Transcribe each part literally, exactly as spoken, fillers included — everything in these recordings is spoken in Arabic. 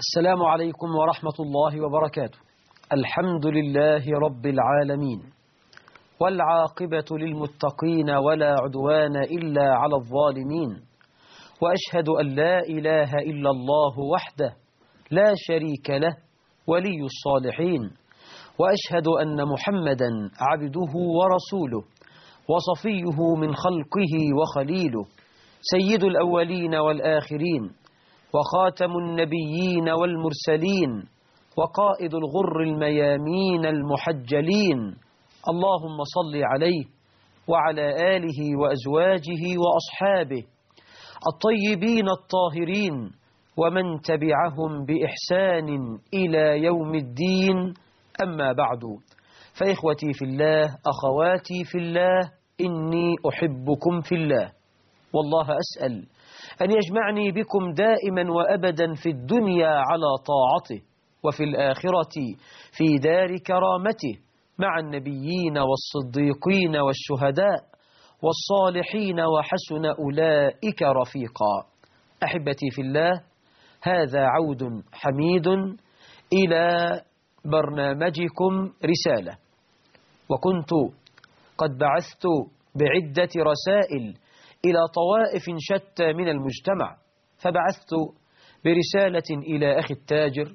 السلام عليكم ورحمة الله وبركاته. الحمد لله رب العالمين، والعاقبة للمتقين ولا عدوان إلا على الظالمين، وأشهد أن لا إله إلا الله وحده لا شريك له ولي الصالحين، وأشهد أن محمدا عبده ورسوله وصفيه من خلقه وخليله، سيد الأولين والآخرين، وخاتم النبيين والمرسلين، وقائد الغر الميامين المحجلين. اللهم صل عليه وعلى آله وأزواجه وأصحابه الطيبين الطاهرين، ومن تبعهم بإحسان إلى يوم الدين. أما بعد، فإخوتي في الله، أخواتي في الله، إني أحبكم في الله، والله أسأل أن يجمعني بكم دائما وأبدا في الدنيا على طاعته، وفي الآخرة في دار كرامته مع النبيين والصديقين والشهداء والصالحين، وحسن أولئك رفيقا. أحبتي في الله، هذا عود حميد إلى برنامجكم رسالة، وكنت قد بعثت بعدة رسائل إلى طوائف شتى من المجتمع، فبعثت برسالة إلى أخي التاجر،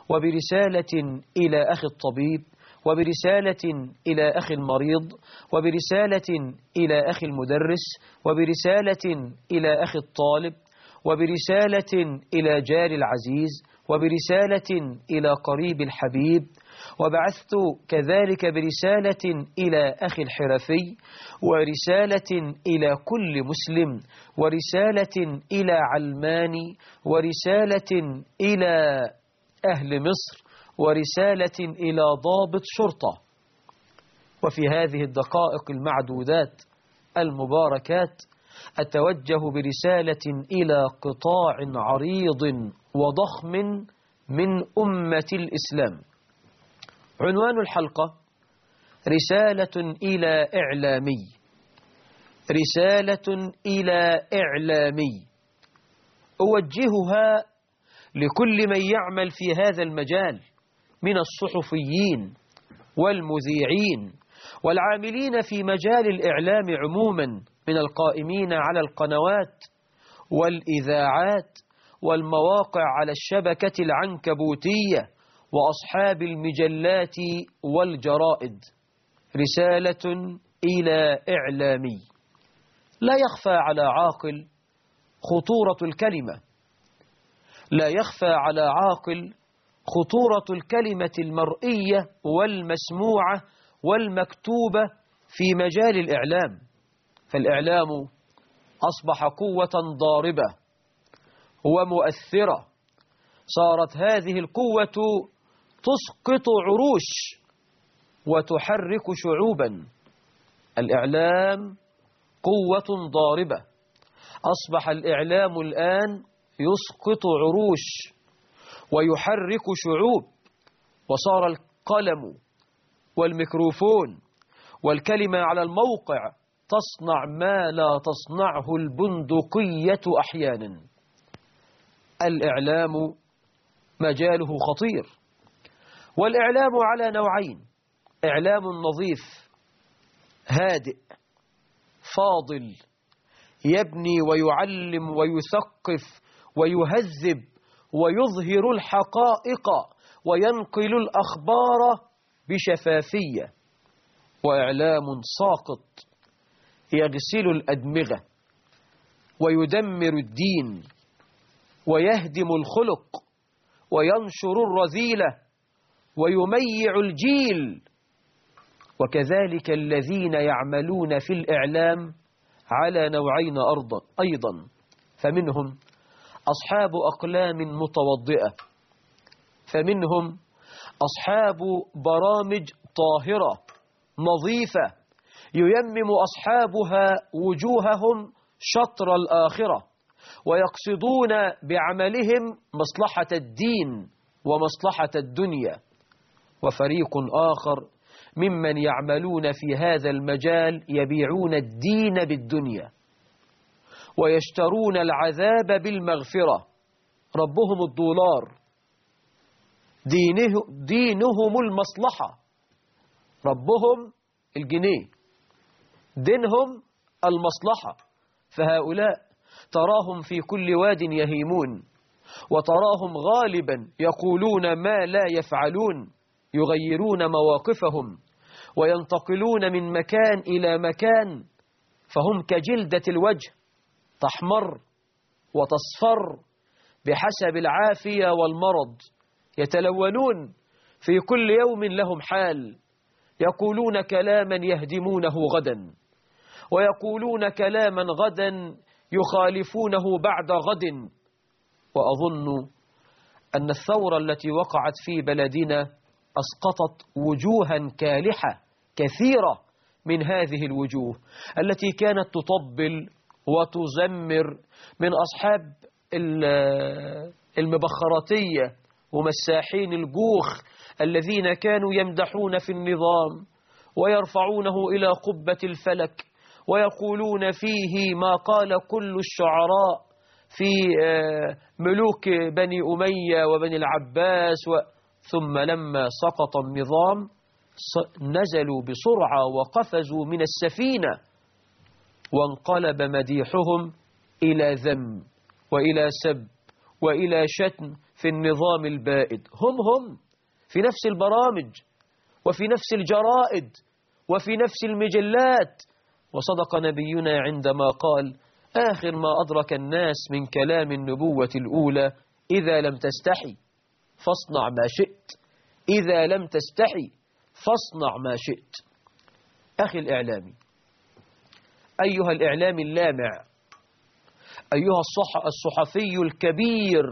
وبرسالة إلى أخي الطبيب، وبرسالة إلى أخي المريض، وبرسالة إلى أخي المدرس، وبرسالة إلى أخي الطالب، وبرسالة إلى جار العزيز، وبرسالة إلى قريب الحبيب، وبعثت كذلك برسالة إلى أخي الحرفي، ورسالة إلى كل مسلم، ورسالة إلى علماني، ورسالة إلى أهل مصر، ورسالة إلى ضابط شرطة. وفي هذه الدقائق المعدودات المباركات أتوجه برسالة إلى قطاع عريض وضخم من أمة الإسلام. عنوان الحلقة: رسالة إلى إعلامي. رسالة إلى إعلامي أوجهها لكل من يعمل في هذا المجال من الصحفيين والمذيعين والعاملين في مجال الإعلام عموما، من القائمين على القنوات والإذاعات والمواقع على الشبكة العنكبوتية وأصحاب المجلات والجرائد. رسالة إلى إعلامي. لا يخفى على عاقل خطورة الكلمة، لا يخفى على عاقل خطورة الكلمة المرئية والمسموعة والمكتوبة في مجال الإعلام. فالإعلام أصبح قوة ضاربة ومؤثرة، صارت هذه القوة تسقط عروش وتحرك شعوبا. الإعلام قوة ضاربة، أصبح الإعلام الآن يسقط عروش ويحرك شعوب، وصار القلم والميكروفون والكلمة على الموقع تصنع ما لا تصنعه البندقية أحيانا. الإعلام مجاله خطير، والإعلام على نوعين: إعلام نظيف هادئ فاضل يبني ويعلم ويثقف ويهذب ويظهر الحقائق وينقل الأخبار بشفافية، وإعلام ساقط يغسل الأدمغة ويدمر الدين ويهدم الخلق وينشر الرذيلة ويميع الجيل. وكذلك الذين يعملون في الإعلام على نوعين أيضا، فمنهم أصحاب أقلام متوضئة، فمنهم أصحاب برامج طاهرة نظيفة ييمم أصحابها وجوههم شطر الآخرة، ويقصدون بعملهم مصلحة الدين ومصلحة الدنيا. وفريق آخر ممن يعملون في هذا المجال يبيعون الدين بالدنيا ويشترون العذاب بالمغفرة. ربهم الدولار دينه دينهم المصلحة، ربهم الجنيه، دينهم المصلحة. فهؤلاء تراهم في كل واد يهيمون، وتراهم غالبا يقولون ما لا يفعلون، يغيرون مواقفهم وينتقلون من مكان إلى مكان، فهم كجلدة الوجه، تحمر وتصفر بحسب العافية والمرض، يتلونون في كل يوم لهم حال، يقولون كلاما يهدمونه غدا، ويقولون كلاما غدا يخالفونه بعد غد. وأظن أن الثورة التي وقعت في بلدنا أسقطت وجوها كالحة كثيرة من هذه الوجوه التي كانت تطبل وتزمر من أصحاب المبخراتية ومساحين الجوخ الذين كانوا يمدحون في النظام ويرفعونه إلى قبة الفلك ويقولون فيه ما قال كل الشعراء في ملوك بني أمية وبني العباس و... ثم لما سقط النظام نزلوا بسرعة وقفزوا من السفينة، وانقلب مديحهم إلى ذم وإلى سب وإلى شتم في النظام البائد. هم هم في نفس البرامج وفي نفس الجرائد وفي نفس المجلات. وصدق نبينا عندما قال: آخر ما أدرك الناس من كلام النبوة الأولى: إذا لم تستحي فاصنع ما شئت، إذا لم تستحي فاصنع ما شئت. أخي الإعلامي، أيها الإعلامي اللامع، أيها الصح الصحفي الكبير،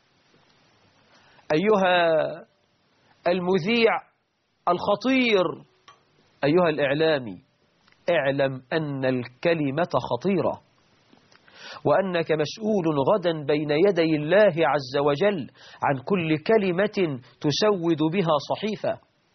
أيها المذيع الخطير، أيها الإعلامي، اعلم أن الكلمة خطيرة، وأنك مسؤول غدا بين يدي الله عز وجل عن كل كلمة تسود بها صحيفة،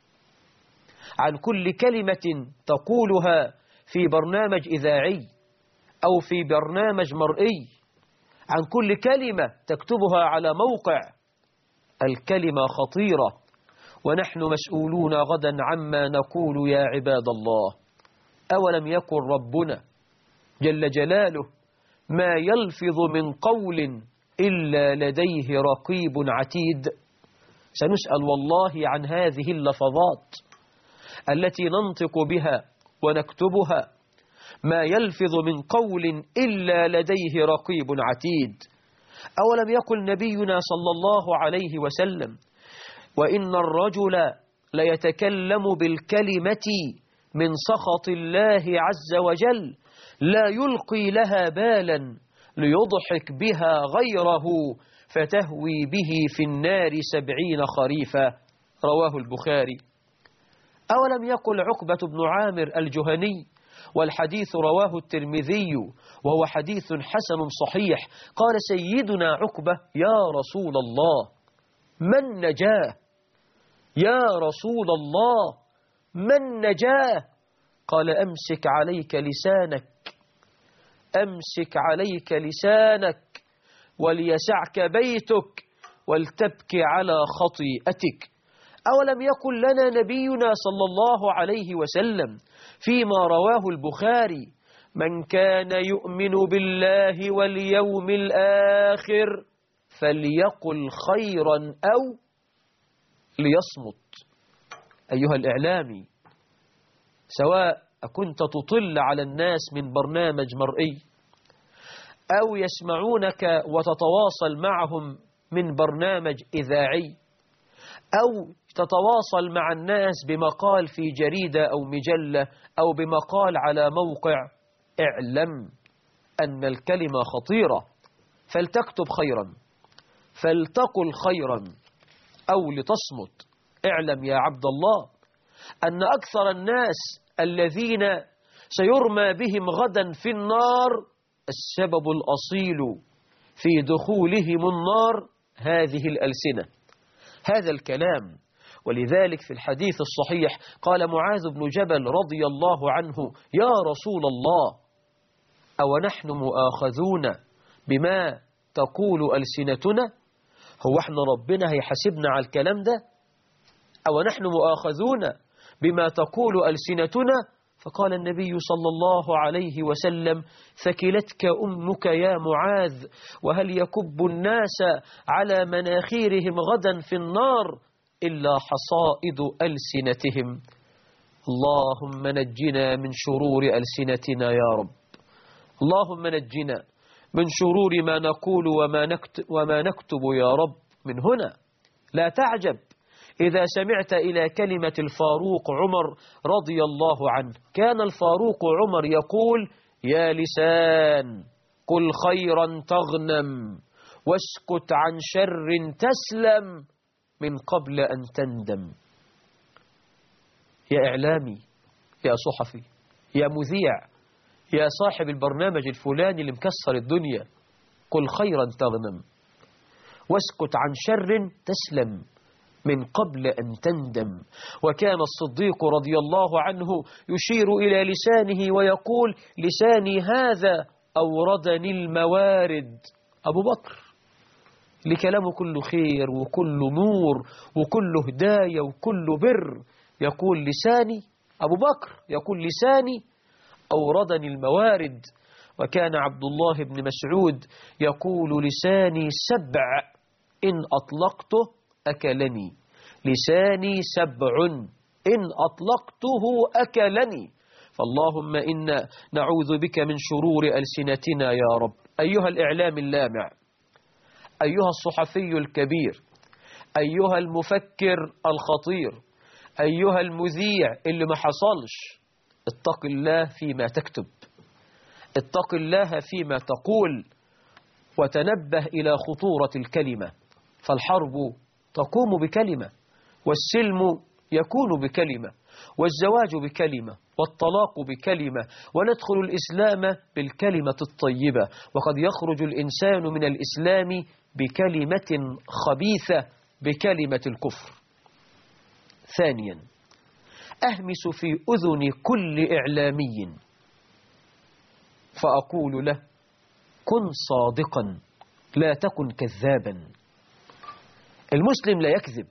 عن كل كلمة تقولها في برنامج إذاعي أو في برنامج مرئي، عن كل كلمة تكتبها على موقع. الكلمة خطيرة، ونحن مسؤولون غدا عما نقول يا عباد الله. أولم يكن ربنا جل جلاله: ما يلفظ من قول إلا لديه رقيب عتيد؟ سنسأل والله عن هذه اللفظات التي ننطق بها ونكتبها. ما يلفظ من قول إلا لديه رقيب عتيد. أولم يقل نبينا صلى الله عليه وسلم: وإن الرجل ليتكلم بالكلمة من سخط الله عز وجل لا يلقي لها بالا ليضحك بها غيره فتهوي به في النار سبعين خريفا. رواه البخاري. أولم يقل عقبة بن عامر الجهني، والحديث رواه الترمذي وهو حديث حسن صحيح، قال سيدنا عقبة: يا رسول الله من نجاه؟ يا رسول الله من نجاه؟ قال: أمسك عليك لسانك، أمسك عليك لسانك وليسعك بيتك ولتبكي على خطيئتك. أولم يقل لنا نبينا صلى الله عليه وسلم فيما رواه البخاري: من كان يؤمن بالله واليوم الآخر فليقل خيرا أو ليصمت. أيها الإعلامي، سواء كنت تطل على الناس من برنامج مرئي أو يسمعونك وتتواصل معهم من برنامج إذاعي أو تتواصل مع الناس بمقال في جريدة أو مجلة أو بمقال على موقع، اعلم أن الكلمة خطيرة، فلتكتب خيرا، فلتقل خيرا أو لتصمت. اعلم يا عبد الله أن أكثر الناس الذين سيرمى بهم غدا في النار السبب الأصيل في دخولهم النار هذه الألسنة، هذا الكلام. ولذلك في الحديث الصحيح قال معاذ بن جبل رضي الله عنه: يا رسول الله، أو نحن مؤاخذون بما تقول ألسنتنا؟ هو احنا ربنا هيحاسبنا على الكلام ده؟ أو نحن مؤاخذون بما تقول ألسنتنا؟ فقال النبي صلى الله عليه وسلم: ثكلتك أمك يا معاذ، وهل يكب الناس على مناخيرهم غدا في النار إلا حصائد ألسنتهم. اللهم نجنا من شرور ألسنتنا يا رب. اللهم نجنا من شرور ما نقول وما نكتب, وما نكتب يا رب. من هنا لا تعجب إذا سمعت إلى كلمة الفاروق عمر رضي الله عنه. كان الفاروق عمر يقول: يا لسان قل خيرا تغنم، واسكت عن شر تسلم، من قبل أن تندم. يا إعلامي، يا صحفي، يا مذيع، يا صاحب البرنامج الفلاني اللي مكسر الدنيا، قل خيرا تغنم، واسكت عن شر تسلم، من قبل أن تندم. وكان الصديق رضي الله عنه يشير إلى لسانه ويقول: لساني هذا أوردني الموارد. أبو بكر لكلامه كله خير وكله نور وكله هداية وكله بر، يقول لساني، أبو بكر يقول لساني أوردني الموارد. وكان عبد الله بن مسعود يقول: لساني سبع إن أطلقته أكلني. لساني سبع إن أطلقته أكلني. فاللهم إنا نعوذ بك من شرور ألسنتنا يا رب. أيها الإعلام اللامع، أيها الصحفي الكبير، أيها المفكر الخطير، أيها المذيع اللي ما حصلش، اتق الله فيما تكتب، اتق الله فيما تقول، وتنبه إلى خطورة الكلمة. فالحرب تقوم بكلمة، والسلم يكون بكلمة، والزواج بكلمة، والطلاق بكلمة، وندخل الإسلام بالكلمة الطيبة، وقد يخرج الإنسان من الإسلام بكلمة خبيثة، بكلمة الكفر. ثانيا، أهمس في أذن كل إعلامي فأقول له: كن صادقا لا تكن كذابا. المسلم لا يكذب.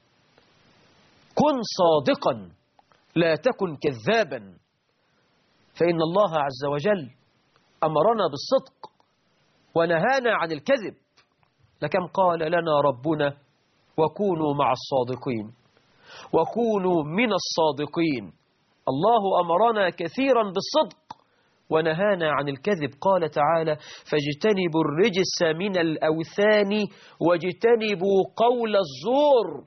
كن صادقا لا تكن كذابا، فإن الله عز وجل أمرنا بالصدق ونهانا عن الكذب. لكم قال لنا ربنا: وكونوا مع الصادقين، وكونوا من الصادقين. الله أمرنا كثيرا بالصدق ونهانا عن الكذب. قال تعالى: فاجتنبوا الرجس من الأوثان واجتنبوا قول الزور،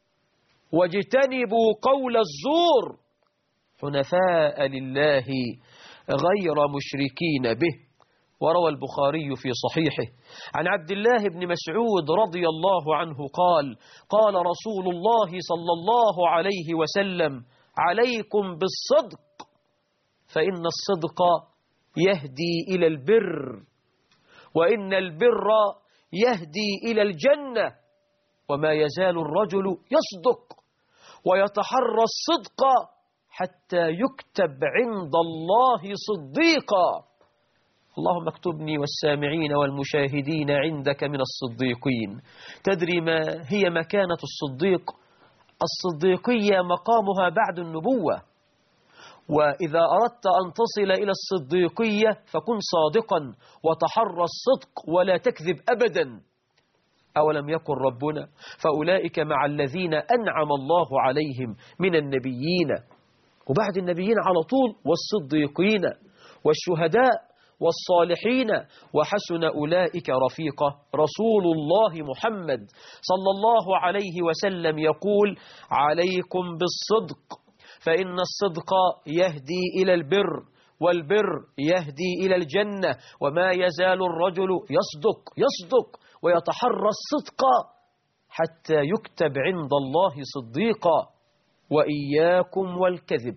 واجتنبوا قول الزور حنفاء لله غير مشركين به. وروى البخاري في صحيحه عن عبد الله بن مسعود رضي الله عنه قال: قال رسول الله صلى الله عليه وسلم: عليكم بالصدق، فإن الصدق يهدي إلى البر، وإن البر يهدي إلى الجنة. وما يزال الرجل يصدق ويتحرى الصدق حتى يكتب عند الله صديقا. اللهم اكتبني والسامعين والمشاهدين عندك من الصديقين. تدري ما هي مكانة الصديق؟ الصديقية مقامها بعد النبوة. وإذا أردت أن تصل إلى الصديقية فكن صادقا وتحرى الصدق ولا تكذب أبدا. أولم يكن ربنا فأولئك مع الذين أنعم الله عليهم من النبيين، وبعد النبيين على طول والصديقين والشهداء والصالحين، وحسن أولئك رفيقا. رسول الله محمد صلى الله عليه وسلم يقول: عليكم بالصدق، فإن الصدق يهدي إلى البر، والبر يهدي إلى الجنة. وما يزال الرجل يصدق يصدق ويتحرى الصدق حتى يكتب عند الله صديقا. وإياكم والكذب.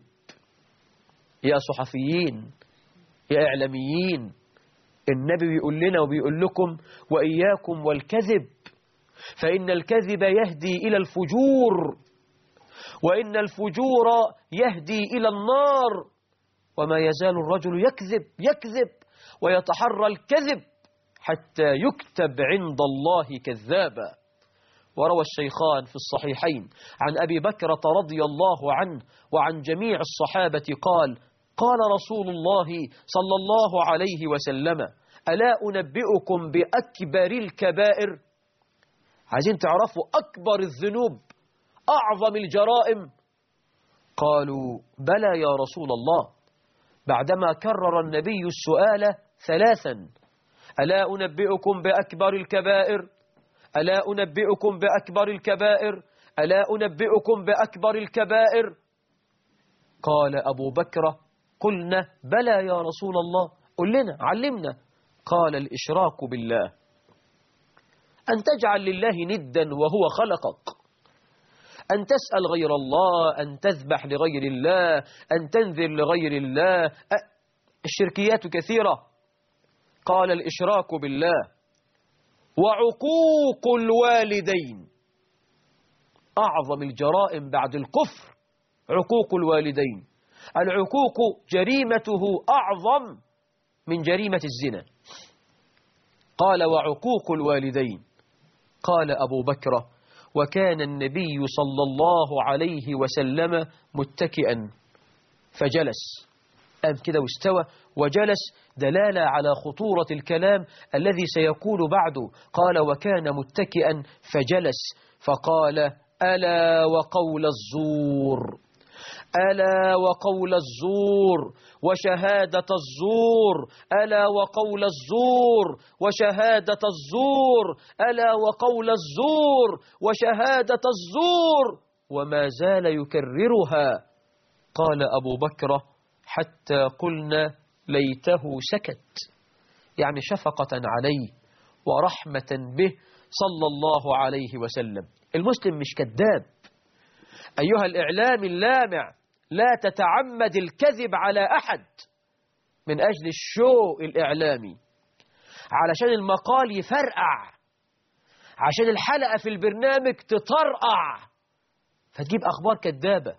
يا صحفيين، يا إعلاميين، النبي بيقول لنا وبيقول لكم: وإياكم والكذب، فإن الكذب يهدي إلى الفجور، وإن الفجور يهدي إلى النار. وما يزال الرجل يكذب يكذب ويتحرى الكذب حتى يكتب عند الله كذابا. وروى الشيخان في الصحيحين عن أبي بكرة رضي الله عنه وعن جميع الصحابة قال قال رسول الله صلى الله عليه وسلم ألا أنبئكم بأكبر الكبائر؟ عايزين تعرفوا أكبر الذنوب، أعظم الجرائم؟ قالوا بلى يا رسول الله، بعدما كرر النبي السؤال ثلاثا. ألا أنبئكم بأكبر الكبائر؟ ألا أنبئكم بأكبر الكبائر؟ ألا أنبئكم بأكبر الكبائر؟ قال أبو بكر قلنا بلى يا رسول الله، قل لنا علمنا. قال الإشراك بالله، أن تجعل لله ندا وهو خلقك، أن تسأل غير الله، أن تذبح لغير الله، أن تنذر لغير الله. الشركيات كثيرة. قال الإشراك بالله وعقوق الوالدين، أعظم الجرائم بعد الكفر عقوق الوالدين. العقوق جريمته أعظم من جريمة الزنا. قال وعقوق الوالدين. قال أبو بكر وكان النبي صلى الله عليه وسلم متكئا فجلس، قام كده واستوى وجلس، دلالة على خطورة الكلام الذي سيكون بعده. قال وكان متكئا فجلس فقال ألا وقول الزور، ألا وقول الزور وشهادة الزور، ألا وقول الزور وشهادة الزور، ألا وقول الزور وشهادة الزور، وما زال يكررها. قال أبو بكر حتى قلنا ليته سكت، يعني شفقة عليه ورحمة به صلى الله عليه وسلم. المسلم مش كذاب. أيها الإعلام اللامع، لا تتعمد الكذب على أحد من أجل الشو الإعلامي، علشان المقال يفرقع، عشان الحلقة في البرنامج تطرقع، فتجيب أخبار كذابة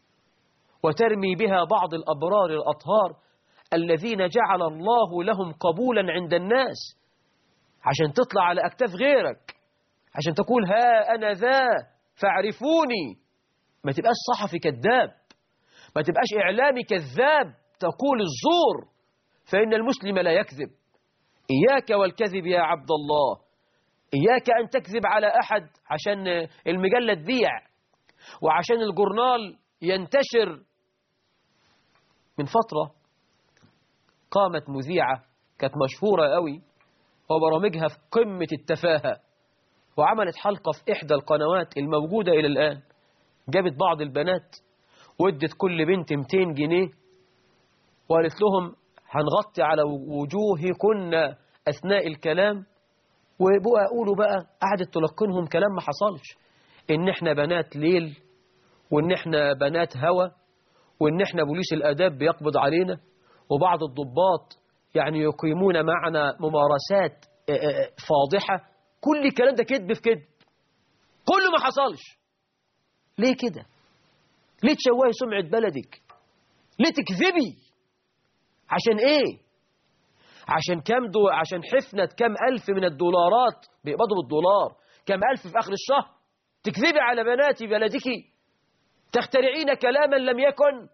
وترمي بها بعض الأبرار الأطهار الذين جعل الله لهم قبولا عند الناس، عشان تطلع على أكتاف غيرك، عشان تقول ها أنا ذا فاعرفوني. ما تبقاش صحفي كذاب، ما تبقاش إعلامي كذاب تقول الزور، فإن المسلم لا يكذب. إياك والكذب يا عبد الله، إياك أن تكذب على أحد عشان المجلة تبيع وعشان الجورنال ينتشر. من فترة قامت مذيعة كانت مشهورة قوي وبرامجها في قمة التفاهة، وعملت حلقة في إحدى القنوات الموجودة إلى الآن. جابت بعض البنات وادت كل بنت مئتين جنيه وقالت لهم هنغطي على وجوهكن أثناء الكلام، وبقى قولوا بقى، قعدت تلقنهم كلام ما حصلش، إن إحنا بنات ليل، وإن إحنا بنات هوى، وإن إحنا بوليس الآداب بيقبض علينا، وبعض الضباط يعني يقيمون معنا ممارسات فاضحة. كل الكلام ده كذب في كذب، كله ما حصلش. ليه كده؟ ليه تشوهي سمعة بلدك؟ ليه تكذبي؟ عشان ايه؟ عشان كم دو عشان حفنة كم ألف من الدولارات بيقبضوا بالدولار، كم ألف في آخر الشهر. تكذبي على بنات بلدك، تخترعين كلاما لم يكن،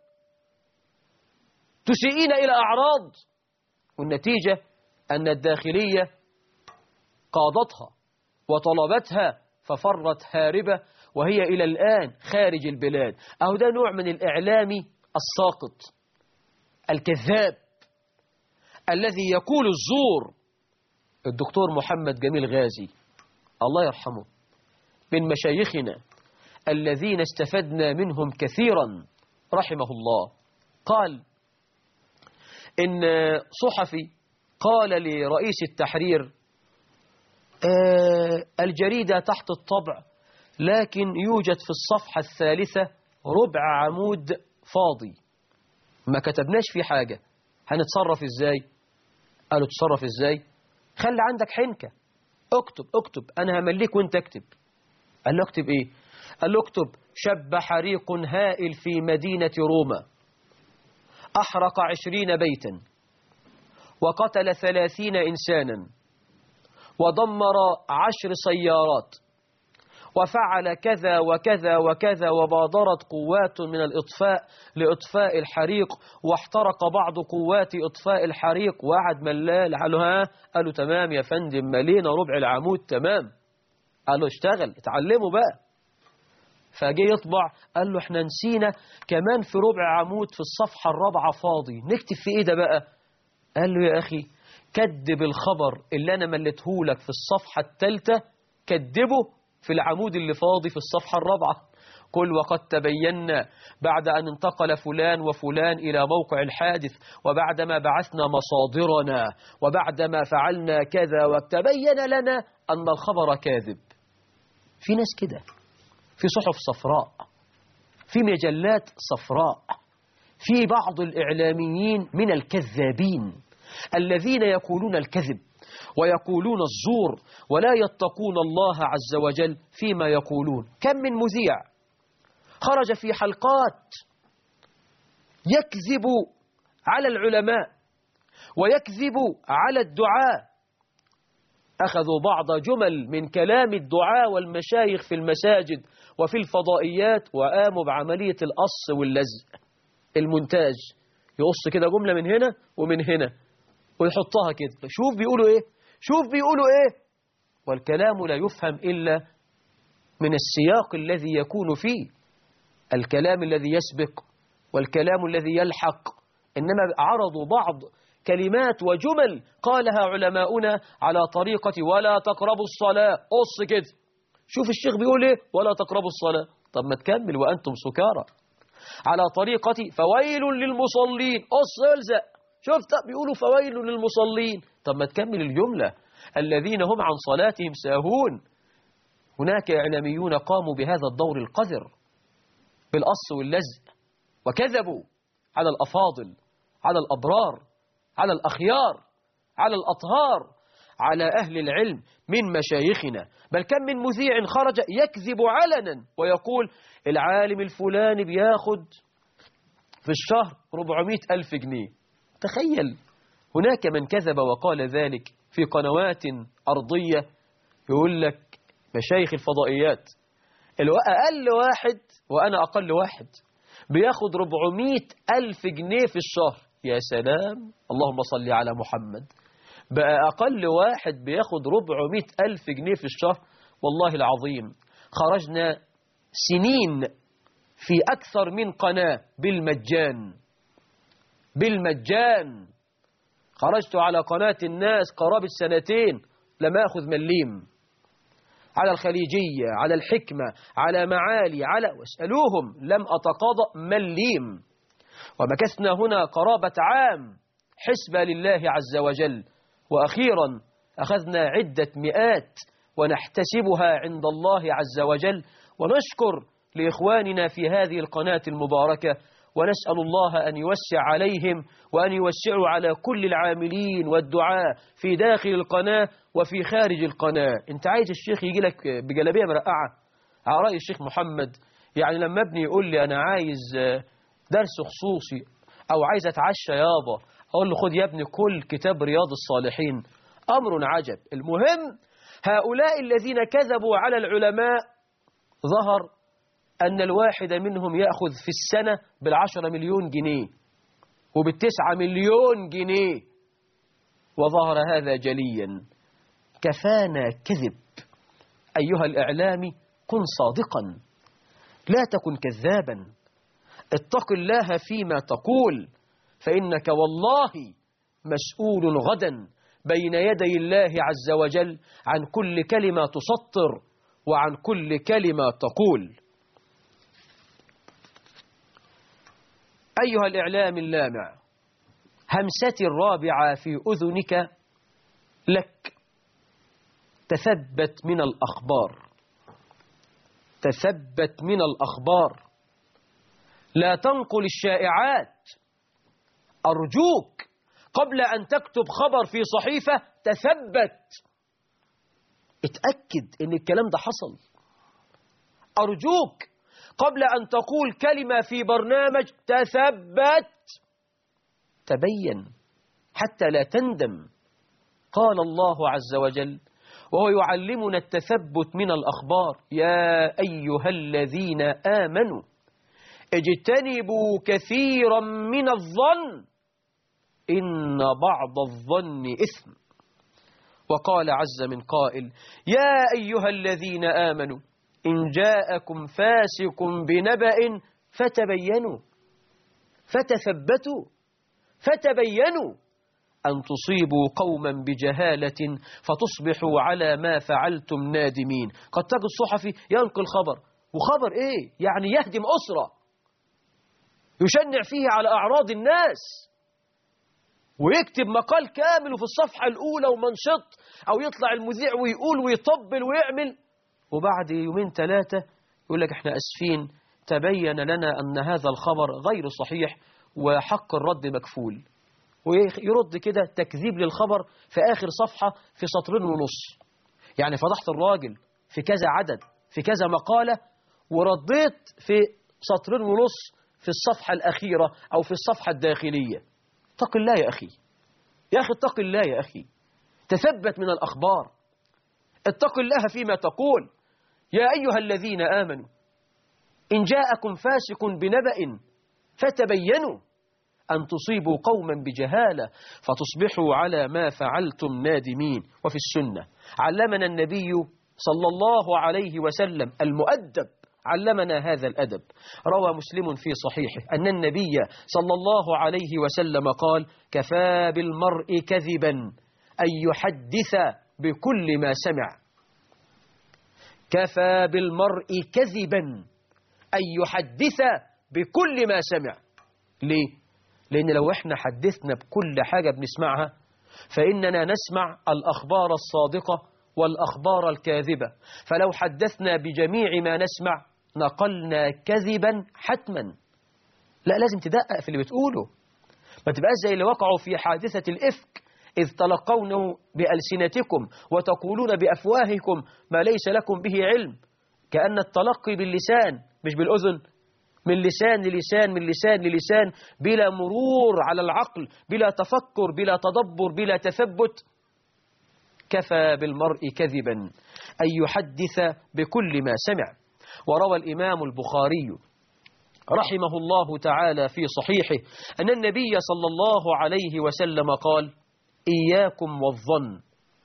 تسيئين إلى أعراض، والنتيجة أن الداخلية قاضتها وطلبتها ففرت هاربة، وهي إلى الآن خارج البلاد. أهو ده نوع من الإعلام الساقط الكذاب الذي يقول الزور. الدكتور محمد جميل غازي الله يرحمه من مشايخنا الذين استفدنا منهم كثيرا رحمه الله، قال إن صحفي قال لرئيس التحرير آه الجريدة تحت الطبع، لكن يوجد في الصفحة الثالثة ربع عمود فاضي ما كتبناش فيه حاجة، هنتصرف ازاي؟ قالوا تصرف ازاي؟ خلي عندك حنكة، اكتب اكتب انا همليك وانت اكتب. قال له اكتب ايه؟ قال له اكتب شب حريق هائل في مدينة روما احرق عشرين بيتا وقتل ثلاثين انسانا ودمر عشر سيارات وفعل كذا وكذا وكذا، وبادرت قوات من الإطفاء لإطفاء الحريق، واحترق بعض قوات إطفاء الحريق. وقعد ملال قالوا ها، قالوا تمام يا فندم، ملينا ربع العمود تمام. قالوا اشتغل اتعلموا بقى. فجي يطبع قال له احنا نسينا كمان في ربع عمود في الصفحة الرابعة فاضي، نكتب في ايه ده بقى؟ قال له يا أخي كدب الخبر اللي أنا مليتهولك في الصفحة الثالثة، كدبه في العمود اللي فاضي في الصفحة الرابعة. قل وقد تبينا بعد أن انتقل فلان وفلان إلى موقع الحادث، وبعدما بعثنا مصادرنا، وبعدما فعلنا كذا، وتبين لنا أن الخبر كاذب. في ناس كده، في صحف صفراء، في مجلات صفراء، في بعض الإعلاميين من الكذابين الذين يقولون الكذب ويقولون الزور ولا يتقون الله عز وجل فيما يقولون. كم من مذيع خرج في حلقات يكذب على العلماء ويكذب على الدعاء، أخذوا بعض جمل من كلام الدعاء والمشايخ في المساجد وفي الفضائيات وقاموا بعملية القص واللزق، المونتاج، يقص كده جملة من هنا ومن هنا ويحطها كده، شوف بيقولوا ايه، شوف بيقولوا ايه. والكلام لا يفهم إلا من السياق الذي يكون فيه، الكلام الذي يسبق والكلام الذي يلحق. إنما عرضوا بعض كلمات وجمل قالها علماؤنا على طريقة ولا تقربوا الصلاة، قص كده، شوف الشيخ بيقول ايه، ولا تقربوا الصلاة. طب ما تكمل وأنتم سكارى. على طريقة فويل للمصلين، قص الزق، شفت بيقولوا فويل للمصلين، طب ما تكمل الجملة، الذين هم عن صلاتهم ساهون. هناك إعلاميون قاموا بهذا الدور القذر بالقص واللزق، وكذبوا على الأفاضل، على الأبرار، على الأخيار، على الأطهار، على أهل العلم من مشايخنا. بل كم من مذيع خرج يكذب علنا ويقول العالم الفلاني بياخد في الشهر أربعمائة ألف جنيه. تخيل، هناك من كذب وقال ذلك في قنوات أرضية، يقول لك مشايخ الفضائيات أقل واحد وأنا أقل واحد بياخد أربعمائة ألف جنيه في الشهر. يا سلام، اللهم صل على محمد، بقى أقل واحد بياخد أربعمائة ألف جنيه في الشهر. والله العظيم خرجنا سنين في أكثر من قناة بالمجان، بالمجان. خرجت على قناة الناس قرابة سنتين لم أخذ مليم، على الخليجية، على الحكمة، على معالي، على واسألوهم لم أتقاضى مليم. ومكثنا هنا قرابة عام حسبة لله عز وجل، وأخيرا أخذنا عدة مئات ونحتسبها عند الله عز وجل، ونشكر لإخواننا في هذه القناة المباركة، ونسأل الله أن يوسع عليهم وأن يوسعوا على كل العاملين والدعاء في داخل القناة وفي خارج القناة. انت عايز الشيخ يجي لك بجلبية مرقعة على رأي الشيخ محمد؟ يعني لما ابني يقول لي أنا عايز درس خصوصي أو عايز أتعشى يابا، أقول له خد يا ابني كل كتاب رياض الصالحين. أمر عجب. المهم هؤلاء الذين كذبوا على العلماء ظهر أن الواحد منهم يأخذ في السنة بالعشرة مليون جنيه وبالتسعة مليون جنيه، وظهر هذا جليا. كفانا كذب. أيها الإعلامي كن صادقا، لا تكن كذابا، اتق الله فيما تقول، فإنك والله مسؤول غدا بين يدي الله عز وجل عن كل كلمة تسطر وعن كل كلمة تقول. أيها الإعلام اللامع، همستي الرابعة في أذنك لك: تثبت من الأخبار، تثبت من الأخبار، لا تنقل الشائعات. أرجوك قبل أن تكتب خبر في صحيفة تثبت، اتأكد إن الكلام ده حصل. أرجوك قبل أن تقول كلمة في برنامج تثبت، تبين حتى لا تندم. قال الله عز وجل: وهو يعلمنا التثبت من الأخبار. يا أيها الذين آمنوا اجتنبوا كثيرا من الظن إن بعض الظن إثم. وقال عز من قائل: يا أيها الذين آمنوا إن جاءكم فاسق بنبأ فتبينوا فتثبتوا فتبينوا أن تصيبوا قوما بجهالة فتصبحوا على ما فعلتم نادمين. قد تجد الصحفي ينقل خبر، وخبر إيه؟ يعني يهدم أسرة، يشنع فيه على أعراض الناس، ويكتب مقال كامل في الصفحة الأولى ومنشط، أو يطلع المذيع ويقول ويطبل ويعمل، وبعد يومين ثلاثة يقول لك احنا أسفين، تبين لنا أن هذا الخبر غير صحيح وحق الرد مكفول، ويرد كده تكذيب للخبر في آخر صفحة في سطرين ونص. يعني فضحت الراجل في كذا عدد في كذا مقالة، ورديت في سطرين ونص في الصفحة الأخيرة أو في الصفحة الداخلية. اتق الله يا أخي، يا أخي اتق الله يا أخي، تثبت من الأخبار، اتق الله فيما تقول. يا أيها الذين آمنوا إن جاءكم فاسق بنبأ فتبينوا أن تصيبوا قوما بجهالة فتصبحوا على ما فعلتم نادمين. وفي السنة علمنا النبي صلى الله عليه وسلم المؤدب، علمنا هذا الأدب. روى مسلم في صحيحه أن النبي صلى الله عليه وسلم قال: كفى بالمرء كذبا أن يحدث بكل ما سمع. كفى بالمرء كذبا أن يحدث بكل ما سمع. ليه؟ لأن لو احنا حدثنا بكل حاجة بنسمعها فإننا نسمع الأخبار الصادقة والأخبار الكاذبة، فلو حدثنا بجميع ما نسمع نقلنا كذبا حتما. لا، لازم تدقق في اللي بتقوله، ما تبقاش زي اللي وقعوا في حادثة الإفك إذ تلقونه بألسنتكم وتقولون بأفواهكم ما ليس لكم به علم، كأن التلقي باللسان مش بالأذن، من لسان للسان من لسان للسان، بلا مرور على العقل، بلا تفكر، بلا تدبر، بلا تثبت. كفى بالمرء كذبا أن يحدث بكل ما سمع. وروى الإمام البخاري رحمه الله تعالى في صحيحه أن النبي صلى الله عليه وسلم قال: إياكم والظن،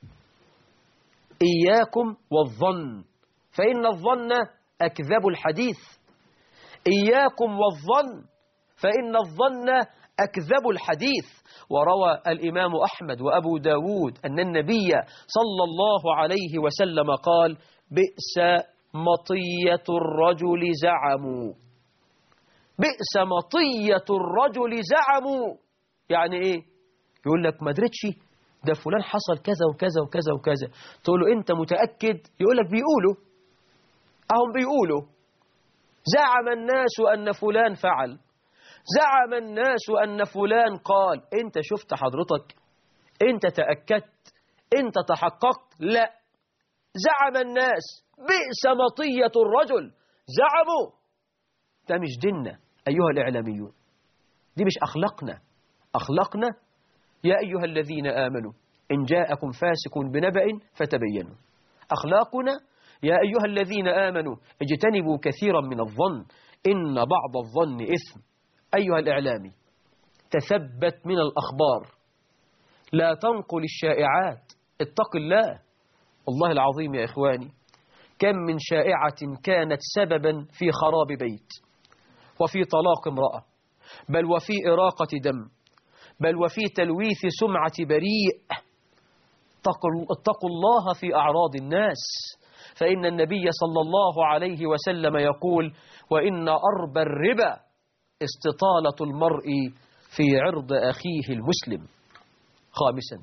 إياكم والظن فإن الظن أكذب الحديث. إياكم والظن فإن الظن أكذب الحديث. وروى الإمام أحمد وأبو داود أن النبي صلى الله عليه وسلم قال: بئس مطية الرجل زعموا. بئس مطية الرجل زعموا يعني إيه؟ يقول لك ما درتش ده فلان حصل كذا وكذا وكذا وكذا، تقول له أنت متأكد؟ يقول لك بيقولوا، أهم بيقولوا. زعم الناس أن فلان فعل، زعم الناس أن فلان قال. أنت شفت حضرتك؟ أنت تأكدت؟ أنت تحققت؟ لا، زعم الناس. بئس مطية الرجل زعموا. ده مش ديننا أيها الإعلاميون، دي مش أخلاقنا. أخلاقنا يا أيها الذين آمنوا إن جاءكم فاسق بنبأ فتبينوا. أخلاقنا يا أيها الذين آمنوا اجتنبوا كثيرا من الظن إن بعض الظن إثم. أيها الإعلامي، تثبت من الأخبار، لا تنقل الشائعات، اتق الله. والله العظيم يا إخواني، كم من شائعة كانت سببا في خراب بيت، وفي طلاق امرأة، بل وفي إراقة دم، بل وفي تلويث سمعة بريء. اتقوا الله في أعراض الناس، فإن النبي صلى الله عليه وسلم يقول: وإن أربى الربا استطالة المرء في عرض أخيه المسلم. خامسا،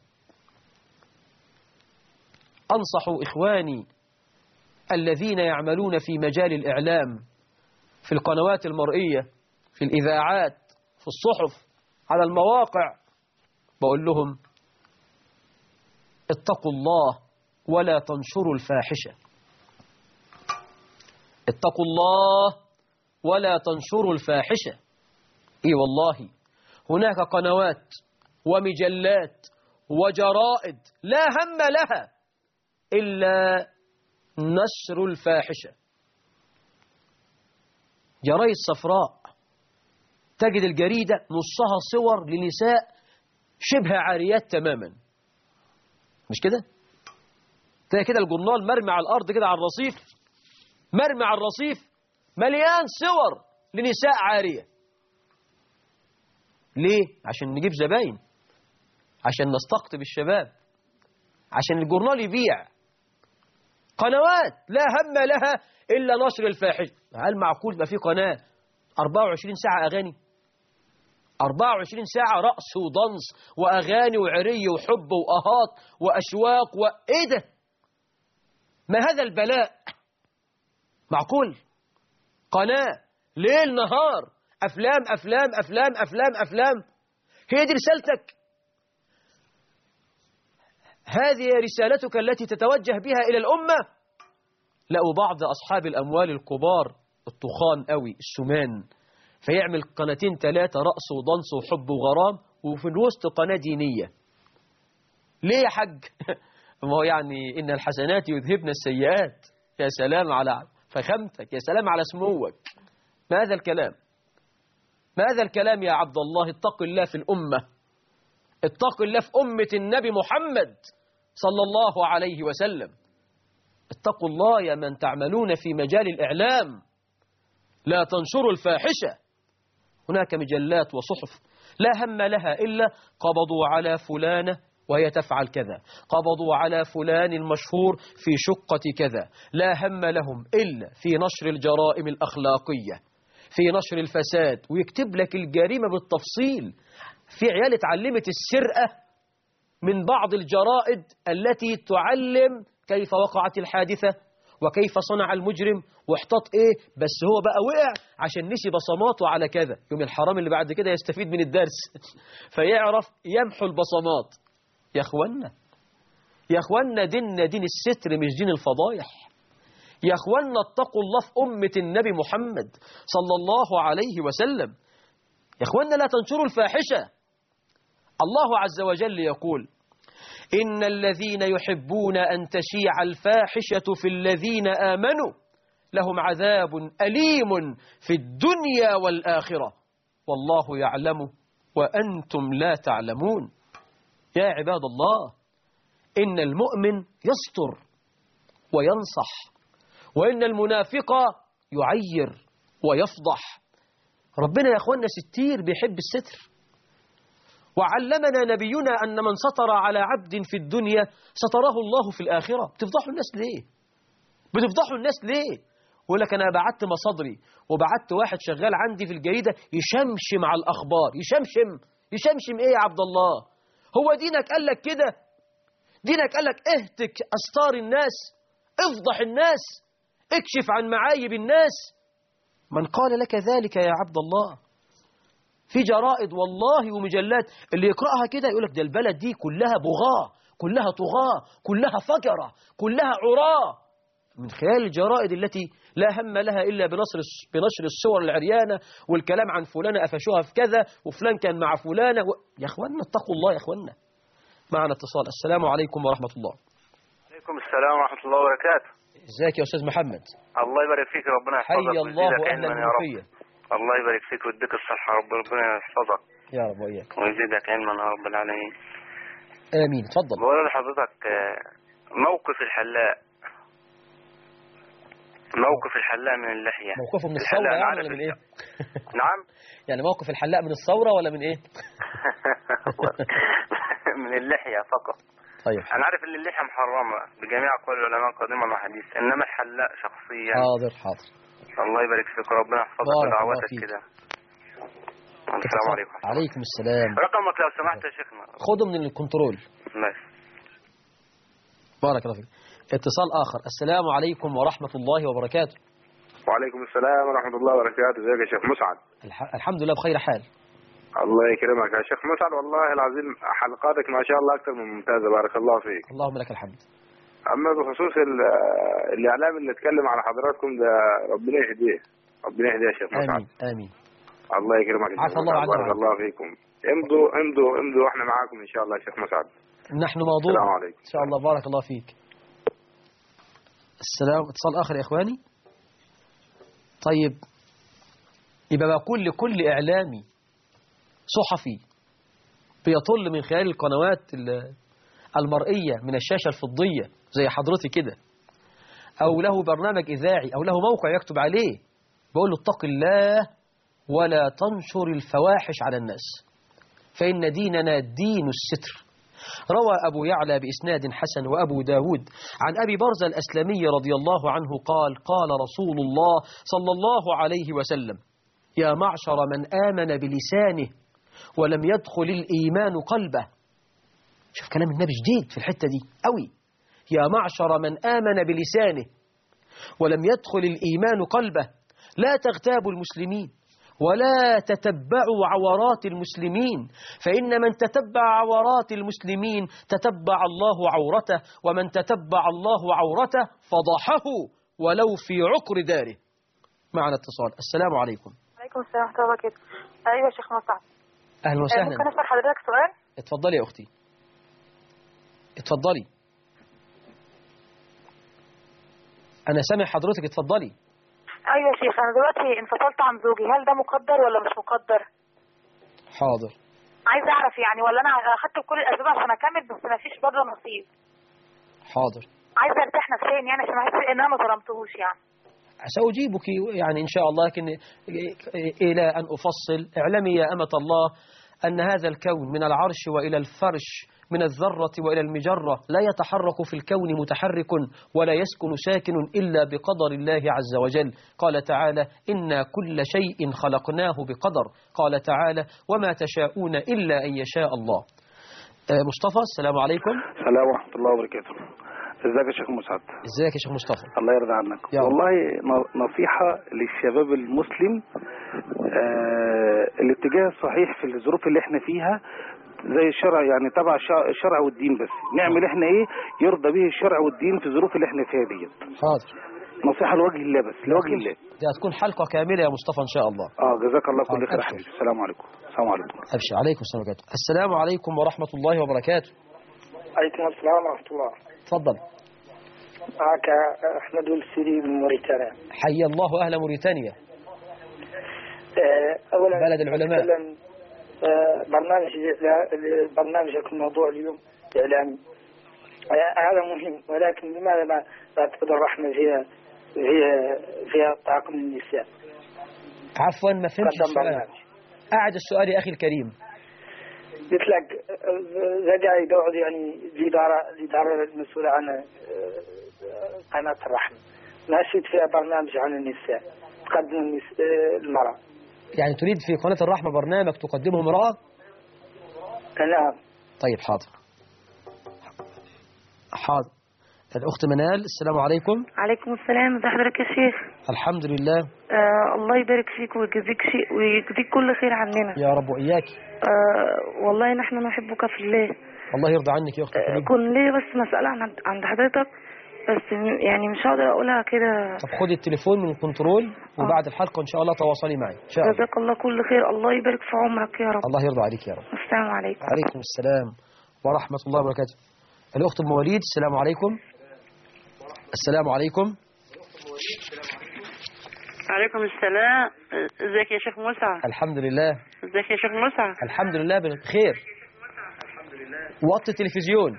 أنصح إخواني الذين يعملون في مجال الإعلام، في القنوات المرئية، في الإذاعات، في الصحف، على المواقع، بقول لهم: اتقوا الله ولا تنشروا الفاحشة. اتقوا الله ولا تنشروا الفاحشة. إيه والله، هناك قنوات ومجلات وجرائد لا هم لها إلا نشر الفاحشة. جرايد صفراء تجد الجريدة نصها صور لنساء شبه عاريات تماما، مش كده؟ تلاقي كده الجورنال مرمي على الأرض كده على الرصيف، مرمي على الرصيف مليان صور لنساء عارية. ليه؟ عشان نجيب زباين، عشان نستقطب الشباب، عشان الجورنال يبيع. قنوات لا هم لها إلا نشر الفاحشة. هل معقول يبقى في قناة أربعة وعشرين ساعة أغاني؟ أربعة وعشرين ساعة رقص ودنس وأغاني وعري وحب وأهات وأشواق وإيه ده؟ ما هذا البلاء؟ معقول؟ قناة ليل نهار أفلام أفلام أفلام أفلام أفلام، هي دي رسالتك؟ هذه رسالتك التي تتوجه بها إلى الأمة؟ لقوا بعض أصحاب الأموال الكبار الطخان قوي السمان، فيعمل قناتين ثلاثة رقص ودنس وحب وغرام، وفي الوسط قناة دينية. ليه يا حاج؟ ما هو يعني إن الحسنات يذهبن السيئات. يا سلام على فخامتك، يا سلام على سموك. ما هذا الكلام؟ ما هذا الكلام يا عبد الله؟ اتق الله في الأمة، اتق الله في أمة النبي محمد صلى الله عليه وسلم. اتقوا الله يا من تعملون في مجال الإعلام، لا تنشروا الفاحشة. هناك مجلات وصحف لا هم لها إلا قبضوا على فلانة وهي تفعل كذا، قبضوا على فلان المشهور في شقة كذا، لا هم لهم إلا في نشر الجرائم الأخلاقية، في نشر الفساد، ويكتب لك الجريمة بالتفصيل. في عيال اتعلمت السرقة من بعض الجرائد التي تعلم كيف وقعت الحادثة وكيف صنع المجرم واحتاط ايه، بس هو بقى وقع عشان نسي بصماته على كذا. يوم الحرام اللي بعد كده يستفيد من الدرس فيعرف يمحو البصمات. يا اخوانا يا اخوانا ديننا دين الستر مش دين الفضايح. يا اخوانا اتقوا الله في أمة النبي محمد صلى الله عليه وسلم. يا اخوانا لا تنشروا الفاحشة. الله عز وجل يقول: إن الذين يحبون أن تشيع الفاحشة في الذين آمنوا لهم عذاب أليم في الدنيا والآخرة والله يعلم وأنتم لا تعلمون. يا عباد الله، إن المؤمن يستر وينصح، وإن المنافق يعير ويفضح. ربنا يا أخوانا ستير بيحب الستر، وعلمنا نبينا أن من سطر على عبد في الدنيا ستره الله في الآخرة. بتفضحوا الناس ليه؟ بتفضحوا الناس ليه؟ يقول لك أنا بعت مصادري وبعت واحد شغال عندي في الجريدة يشمشم على الأخبار. يشمشم يشمشم إيه يا عبد الله؟ هو دينك قال لك كده؟ دينك قال لك اهتك أستار الناس، افضح الناس، اكشف عن معايب الناس. من قال لك ذلك يا عبد الله؟ في جرائد والله ومجلات اللي يقرأها كده يقول لك ده البلد دي كلها بغاة، كلها طغاة، كلها فجرة، كلها عراة، من خلال الجرائد التي لا هم لها إلا بنشر بنشر الصور العريانة والكلام عن فلانة أفشوها في كذا وفلان كان مع فلانة و... يا أخوانا اتقوا الله يا أخوانا. معنا اتصال. السلام عليكم ورحمة الله. عليكم السلام ورحمة الله وبركاته. ازيك يا أستاذ محمد؟ الله يبارك فيك، ربنا يحفظك. حي الله أهل المنوفية. الله يبارك فيك ويديك الصحة، رب ربنا يحفظك يا رب وإياك ويزيدك علما يا رب العالمين. آمين. اتفضل. بقول لحضرتك موقف الحلاق، موقف الحلاق من اللحية. موقفه من الثورة يعني ولا من إيه؟ نعم؟ يعني موقف الحلاق من الثورة ولا من إيه؟ من اللحية فقط. طيب. أنا عارف إن اللحية محرمة بجميع أقوال العلماء قديما وحديثا، إنما الحلاق شخصيا. حاضر حاضر. الله يبارك فيك وربنا يحفظك ودعواتك كده. السلام عليكم. عليكم السلام. رقمك لو سمحت يا شيخنا. خده من الكنترول. ماشي. بارك الله فيك. اتصال آخر. السلام عليكم ورحمة الله وبركاته. وعليكم السلام ورحمة الله وبركاته. ازيك يا شيخ مسعد؟ الح... الحمد لله بخير حال. الله يكرمك يا شيخ مسعد، والله العظيم حلقاتك ما شاء الله أكثر من ممتازة، بارك الله فيك. اللهم لك الحمد. أما بخصوص الإعلام اللي اتكلم على حضراتكم ده، ربنا يهديه، ربنا يهديه يا شيخ مسعد. آمين آمين. الله يكرمك. عفى الله عنك. بارك الله فيكم. امضوا امضوا امضوا واحنا معاكم إن شاء الله يا شيخ مسعد. نحن موضوع. السلام عليكم. إن شاء الله. بارك الله فيك. السلام. اتصال آخر يا إخواني. طيب يبقى بقول لكل إعلامي صحفي بيطل من خلال القنوات المرئية من الشاشة الفضية زي حضرتي كده، أو له برنامج إذاعي أو له موقع يكتب عليه، بقول له اتق الله ولا تنشر الفواحش على الناس، فإن ديننا دين الستر. روى أبو يعلى بإسناد حسن وأبو داود عن أبي برزة الأسلمي رضي الله عنه قال قال رسول الله صلى الله عليه وسلم: يا معشر من آمن بلسانه ولم يدخل الإيمان قلبه. شوف كلام النبي جديد في الحتة دي قوي. يا معشر من آمن بلسانه ولم يدخل الإيمان قلبه لا تغتابوا المسلمين ولا تتبعوا عورات المسلمين، فإن من تتبع عورات المسلمين تتبع الله عورته، ومن تتبع الله عورته فضحه ولو في عقر داره. معنا اتصال. السلام عليكم. عليكم السلام ورحمة الله وبركاته. أيوة يا شيخ مصعب. أهلا وسهلا. ممكن أسأل حضرتك سؤال؟ اتفضلي يا أختي، اتفضلي. أنا سامع حضرتك، اتفضلي. أيوة يا شيخ، أنا دلوقتي انفصلت عن زوجي، هل ده مقدر ولا مش مقدر؟ حاضر. عايز أعرف يعني، ولا أنا أخدت بكل الأسباب عشان أكمل بس ما فيش برضه نصيب؟ حاضر. عايزة أرتاح نفسيا يعني عشان أحس إن أنا ما ظلمتهوش يعني. سأجيبك يعني إن شاء الله، لكن إلى أن أفصل اعلمي يا أمة الله أن هذا الكون من العرش وإلى الفرش، من الذرة وإلى المجرة، لا يتحرك في الكون متحرك ولا يسكن ساكن إلا بقدر الله عز وجل. قال تعالى: إنا كل شيء خلقناه بقدر. قال تعالى: وما تشاءون إلا أن يشاء الله. مصطفى، السلام عليكم. السلام ورحمة الله وبركاته. ازيك يا شيخ مسعد؟ ازيك يا شيخ مصطفى؟ الله يرضى عنك. والله نصيحة للشباب المسلم، آه الاتجاه الصحيح في الظروف اللي احنا فيها زي الشرع، يعني تبع الشرع والدين، بس نعمل احنا ايه يرضى به الشرع والدين في الظروف اللي احنا فيها ديت. حاضر. نصيحة لوجه الله، بس لوجه الله. دي هتكون حلقة كاملة يا مصطفى إن شاء الله. اه جزاك الله كل خير يا حبيبي. السلام عليكم. السلام عليكم. أبشر. عليكم السلام عليكم. السلام عليكم ورحمة الله وبركاته. عليكم السلام ورحمة الله. تفضل. معك أحمد السيري من موريتانيا. حي الله أهل موريتانيا. أولا بلد العلماء. برنامج برنامجك موضوع اليوم إعلامي هذا مهم، ولكن لماذا ما لا تقدر الرحمة فيها فيها فيها تعاقم النساء؟ عفوا ما فهمتش السؤال. أعد السؤال يا أخي الكريم. قلت لك ذا قاعد يقعد يعني الإدارة الإدارة المسؤولة عن قناة الرحمة ناشد فيها برنامج عن النساء، تقدم المرأة. يعني تريد في قناة الرحمة برنامج تقدمه امرأة؟ نعم. طيب حاضر حاضر. الأخت منال، السلام عليكم. عليكم السلام، ازي حضرتك يا شيخ؟ الحمد لله. آه الله يبارك فيك ويجزيك شيء ويجزيك كل خير عننا يا رب وإياك. آه والله نحن نحبك في الله. الله يرضى عنك يا أختي الكريمة. آه كن لي بس مسألة عند عند حضرتك، بس يعني مش هقدر أقولها كده. طب خدي التليفون من الكنترول وبعد آه. الحلقة إن شاء الله تواصلي معي إن شاء الله. جزاك الله كل خير، الله يبارك في عمرك يا رب. الله يرضى عليك يا رب. السلام عليكم. عليكم السلام ورحمة الله وبركاته. الأخت أم وليد، السلام عليكم. السلام عليكم. عليكم السلام. ازيك يا شيخ مسعد؟ الحمد لله. ازيك يا شيخ مسعد؟ الحمد لله بخير. وطي التلفزيون.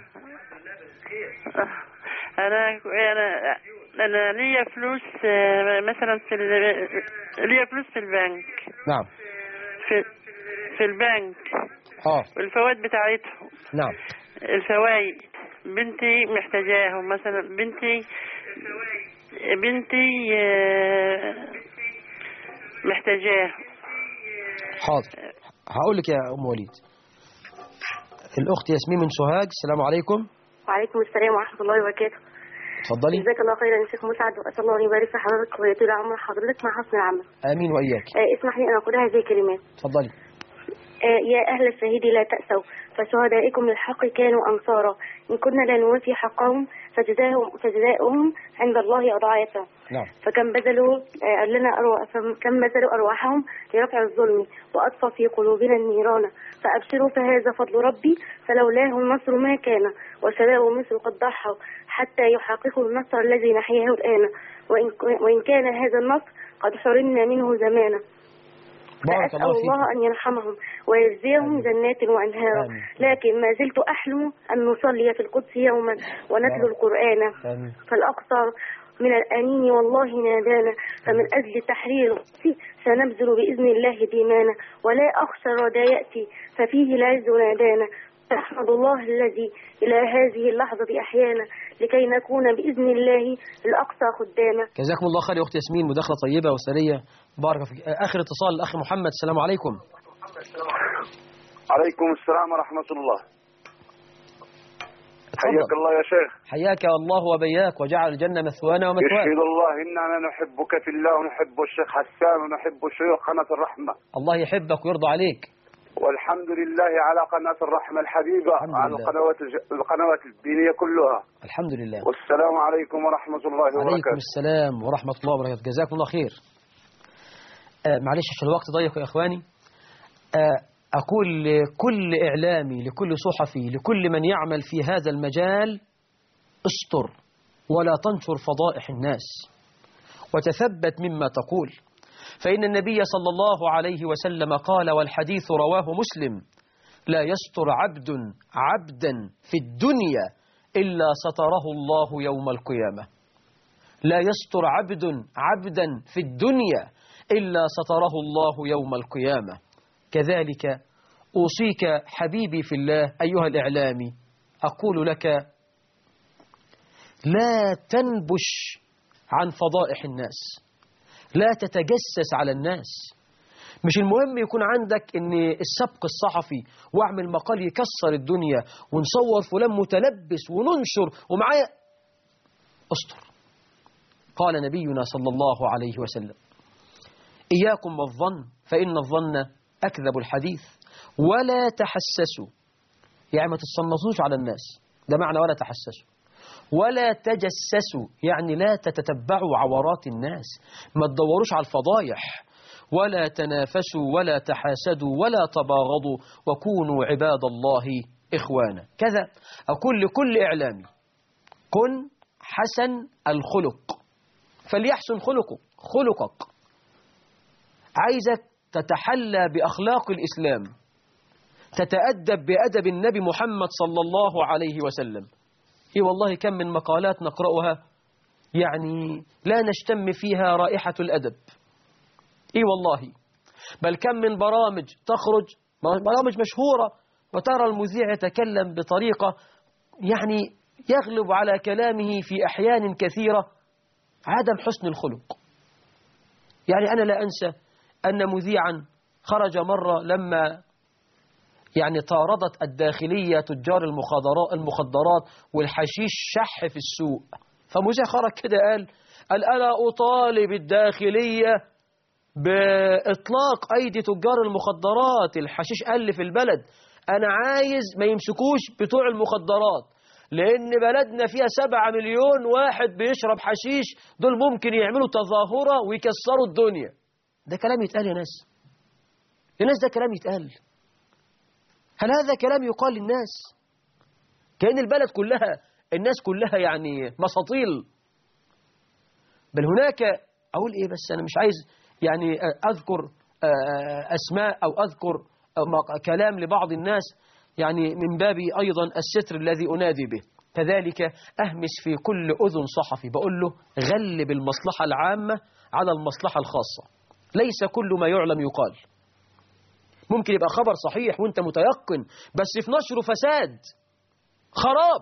انا انا انا ليا فلوس مثلا في ليا فلوس في البنك. نعم. في في البنك. اه. والفوائد بتاعتهم. نعم. الفوائد بنتي محتاجاهم، مثلا بنتي بنتي محتاجاهم. حاضر هقول لك يا ام وليد. الاخت ياسمين من سوهاج، السلام عليكم. وعليكم السلام ورحمه الله وبركاته. اتفضلي. جزاك الله خيرا يا شيخ مسعد، واسال الله ان يبارك في حضرتك ويطيل عمر حضرتك مع حسن العمل. امين واياك. آه اسمح لي ان اقول هذه الكلمات. اتفضلي. آه يا اهل الشهيد لا تأسوا، فشهدائكم للحق كانوا انصارا، ان كنا لا نوفي حقهم فجزاهم فجزاؤهم عند الله أضعافا. نعم. فكم بذلوا آه، لنا أرواح فكم بذلوا أرواحهم لرفع الظلم وأطفى في قلوبنا النيران. فأبشروا فهذا فضل ربي فلولاه النصر ما كان وشباب مصر قد ضحوا حتى يحققوا النصر الذي نحياه الآن وإن, وإن كان هذا النصر قد حرمنا منه زمانا. فأسأل الله, الله أن يرحمهم ويجزيهم جنات وأنهارا. لكن ما زلت أحلم أن نصلي في القدس يوما ونتلو القرآن. فالأقصى من الأنين والله نادانا. فمن أجل تحرير القدس سنبذل بإذن الله ديمانا ولا أخشى الردى يأتي ففيه العز نادانا. أحمد الله الذي إلى هذه اللحظة أحيانا لكي نكون بإذن الله الأقصى خداما. جزاكم الله خير يا أخت ياسمين، مداخلة طيبة وسرية بارك فيك. آخر اتصال الأخ محمد. السلام عليكم. عليكم السلام ورحمة الله. حياك الله يا شيخ. حياك الله وبياك وجعل الجنة مثوانا ومثوانا. يشهد الله إننا نحبك في الله ونحب الشيخ حسان ونحب شيوخ قناة الرحمة. الله يحبك ويرضى عليك. والحمد لله على قناة الرحمة الحبيبة على القنوات القنوات الدينية كلها. الحمد لله. والسلام عليكم ورحمة الله وبركاته. عليكم السلام ورحمة الله وبركاته. جزاكم الله خير. آه معلش عشان الوقت ضيق يا إخواني. آه أقول لكل إعلامي لكل صحفي لكل من يعمل في هذا المجال استر ولا تنشر فضائح الناس وتثبت مما تقول، فإن النبي صلى الله عليه وسلم قال والحديث رواه مسلم: لا يستر عبد عبدا في الدنيا إلا ستره الله يوم القيامة. لا يستر عبد عبدا في الدنيا إلا ستره الله يوم القيامة. كذلك أوصيك حبيبي في الله أيها الإعلامي، أقول لك لا تنبش عن فضائح الناس، لا تتجسس على الناس. مش المهم يكون عندك ان السبق الصحفي واعمل مقال يكسر الدنيا ونصور فلان متلبس وننشر ومعايا. استر. قال نبينا صلى الله عليه وسلم: إياكم والظن فإن الظن أكذب الحديث ولا تحسسوا. يعني ما تتصنطوش على الناس، ده معنى ولا تحسسوا. ولا تجسسوا يعني لا تتتبعوا عورات الناس، ما تدوروش على الفضايح. ولا تنافسوا ولا تحاسدوا ولا تباغضوا وكونوا عباد الله إخوانا. كذا أقول لكل إعلامي: كن حسن الخلق فليحسن خلقك خلقك عايزك تتحلى بأخلاق الإسلام، تتأدب بأدب النبي محمد صلى الله عليه وسلم. إيه والله كم من مقالات نقرأها يعني لا نشتم فيها رائحة الأدب. إيه والله. بل كم من برامج تخرج، برامج مشهورة، وترى المذيع يتكلم بطريقة يعني يغلب على كلامه في أحيان كثيرة عدم حسن الخلق. يعني أنا لا أنسى أن مذيعا خرج مرة لما يعني طاردت الداخلية تجار المخدرات المخدرات والحشيش شح في السوق، فمذيع خرج كده قال قال أنا أطالب الداخلية بإطلاق أيدي تجار المخدرات، الحشيش قل في البلد، أنا عايز ما يمسكوش بتوع المخدرات لأن بلدنا فيها سبعة مليون واحد بيشرب حشيش، دول ممكن يعملوا تظاهرة ويكسروا الدنيا. ده كلام يتقال يا ناس؟ يا ناس ده كلام يتقال؟ هل هذا كلام يقال للناس؟ كأن البلد كلها الناس كلها يعني مساطيل. بل هناك أقول إيه، بس أنا مش عايز يعني أذكر أسماء أو أذكر كلام لبعض الناس يعني من باب أيضا الستر الذي أنادي به. كذلك أهمس في كل أذن صحفي بقول له غلب المصلحة العامة على المصلحة الخاصة. ليس كل ما يعلم يقال. ممكن يبقى خبر صحيح وانت متيقن بس في نشره فساد خراب،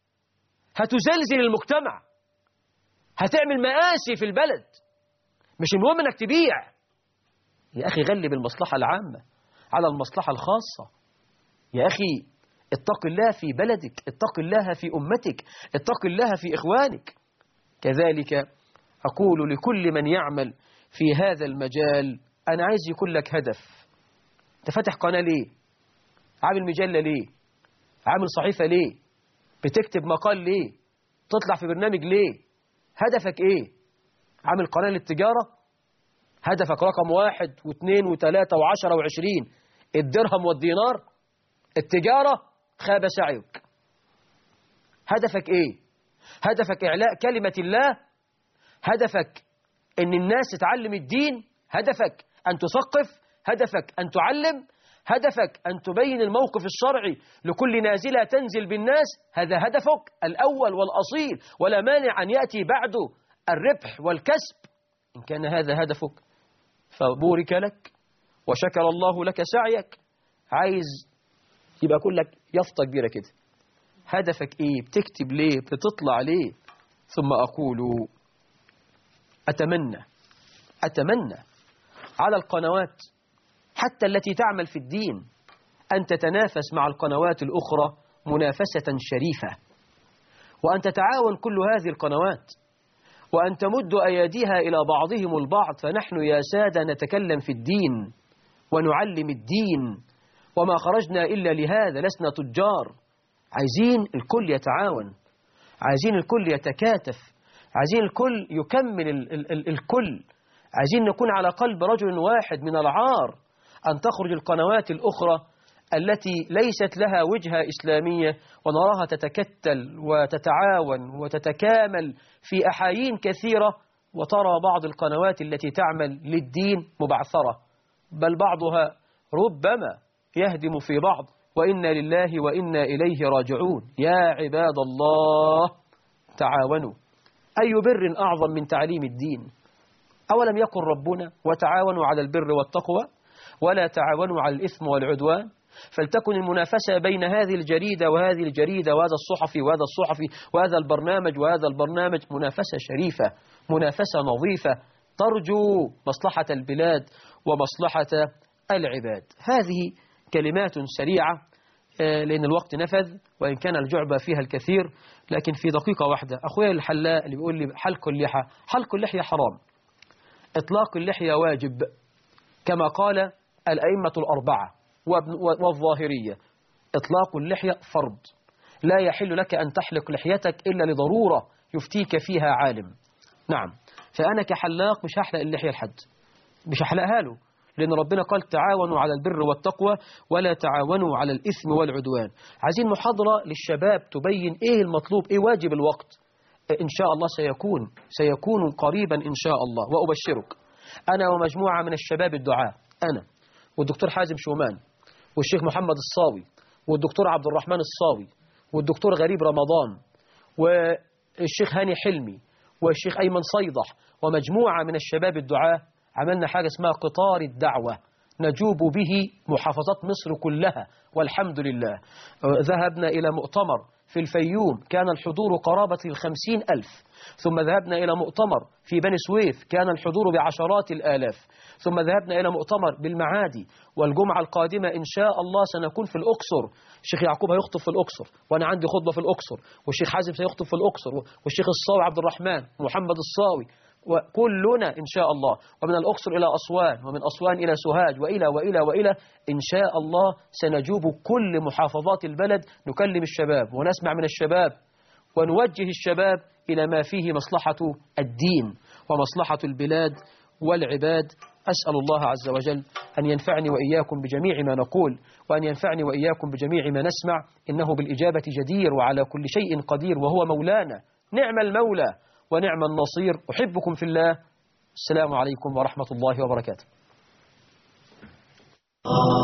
هتزلزل المجتمع، هتعمل مآسي في البلد. مش المهم انك تبيع. يا أخي غلب المصلحة العامة على المصلحة الخاصة. يا أخي اتق الله في بلدك، اتق الله في أمتك، اتق الله في إخوانك. كذلك أقول لكل من يعمل في هذا المجال أنا عايز يكون لك هدف. أنت فاتح قناة ليه؟ عامل مجلة ليه؟ عامل صحيفة ليه؟ بتكتب مقال ليه؟ تطلع في برنامج ليه؟ هدفك إيه؟ عامل قناة للتجارة؟ هدفك رقم واحد واثنين وثلاثة وعشرة وعشرين الدرهم والدينار؟ التجارة؟ خاب سعيك. هدفك إيه؟ هدفك إعلاء كلمة الله؟ هدفك أن الناس تتعلم الدين؟ هدفك أن تثقف؟ هدفك أن تعلم؟ هدفك أن تبين الموقف الشرعي لكل نازلة تنزل بالناس؟ هذا هدفك الأول والأصيل، ولا مانع أن يأتي بعده الربح والكسب. إن كان هذا هدفك فبورك لك وشكر الله لك سعيك. عايز يبقى كلك يافطة كبيرة كده. هدفك إيه؟ بتكتب ليه؟ بتطلع ليه؟ ثم أقول أتمنى أتمنى على القنوات حتى التي تعمل في الدين أن تتنافس مع القنوات الأخرى منافسة شريفة، وأن تتعاون كل هذه القنوات، وأن تمد أيديها إلى بعضهم البعض. فنحن يا سادة نتكلم في الدين ونعلم الدين، وما خرجنا إلا لهذا، لسنا تجار. عايزين الكل يتعاون، عايزين الكل يتكاتف، عايزين الكل يكمل ال ال ال الكل. عايزين نكون على قلب رجل واحد. من العار أن تخرج القنوات الأخرى التي ليست لها وجهة إسلامية ونراها تتكتل وتتعاون وتتكامل في أحايين كثيرة، وترى بعض القنوات التي تعمل للدين مبعثرة، بل بعضها ربما يهدم في بعض. وإنا لله وإنا إليه راجعون. يا عباد الله تعاونوا. أي بر أعظم من تعليم الدين؟ أولم يقل ربنا وتعاونوا على البر والتقوى ولا تعاونوا على الإثم والعدوان؟ فلتكن المنافسة بين هذه الجريدة وهذه الجريدة وهذا الصحفي وهذا الصحفي وهذا البرنامج وهذا البرنامج منافسة شريفة، منافسة نظيفة ترجو مصلحة البلاد ومصلحة العباد. هذه كلمات سريعة لأن الوقت نفذ، وإن كان الجعبة فيها الكثير، لكن في دقيقة واحدة. أخويا الحلاق اللي بيقول لي حلق اللحى، حلق اللحية حرام، إطلاق اللحية واجب كما قال الأئمة الأربعة والظاهرية. إطلاق اللحية فرض، لا يحل لك أن تحلق لحيتك إلا لضرورة يفتيك فيها عالم. نعم، فأنا كحلاق مش هحلق اللحية لحد، مش هحلقها له، لأن ربنا قال تعاونوا على البر والتقوى ولا تعاونوا على الإثم والعدوان. عايزين محاضرة للشباب تبين إيه المطلوب، إيه واجب الوقت. إن شاء الله سيكون سيكون قريبا إن شاء الله، وأبشرك أنا ومجموعة من الشباب الدعاء، أنا والدكتور حازم شومان والشيخ محمد الصاوي والدكتور عبد الرحمن الصاوي والدكتور غريب رمضان والشيخ هاني حلمي والشيخ أيمن صيدح ومجموعة من الشباب الدعاء، عملنا حاجة اسمها قطار الدعوة نجوب به محافظات مصر كلها والحمد لله. ذهبنا إلى مؤتمر في الفيوم كان الحضور قرابة الخمسين ألف، ثم ذهبنا إلى مؤتمر في بني سويف كان الحضور بعشرات الآلاف، ثم ذهبنا إلى مؤتمر بالمعادي، والجمعة القادمة إن شاء الله سنكون في الأقصر. الشيخ يعقوب هيخطب في الأقصر، وأنا عندي خطبة في الأقصر، والشيخ حازم سيخطب في الأقصر، والشيخ الصاوي عبد الرحمن ومحمد الصاوي، وكلنا إن شاء الله، ومن الأقصر إلى أسوان، ومن أسوان إلى سوهاج، وإلى وإلى وإلى إن شاء الله سنجوب كل محافظات البلد، نكلم الشباب ونسمع من الشباب ونوجه الشباب إلى ما فيه مصلحة الدين ومصلحة البلاد والعباد. أسأل الله عز وجل أن ينفعني وإياكم بجميع ما نقول، وأن ينفعني وإياكم بجميع ما نسمع، إنه بالإجابة جدير وعلى كل شيء قدير، وهو مولانا نعم المولى ونعم النصير. أحبكم في الله. السلام عليكم ورحمة الله وبركاته.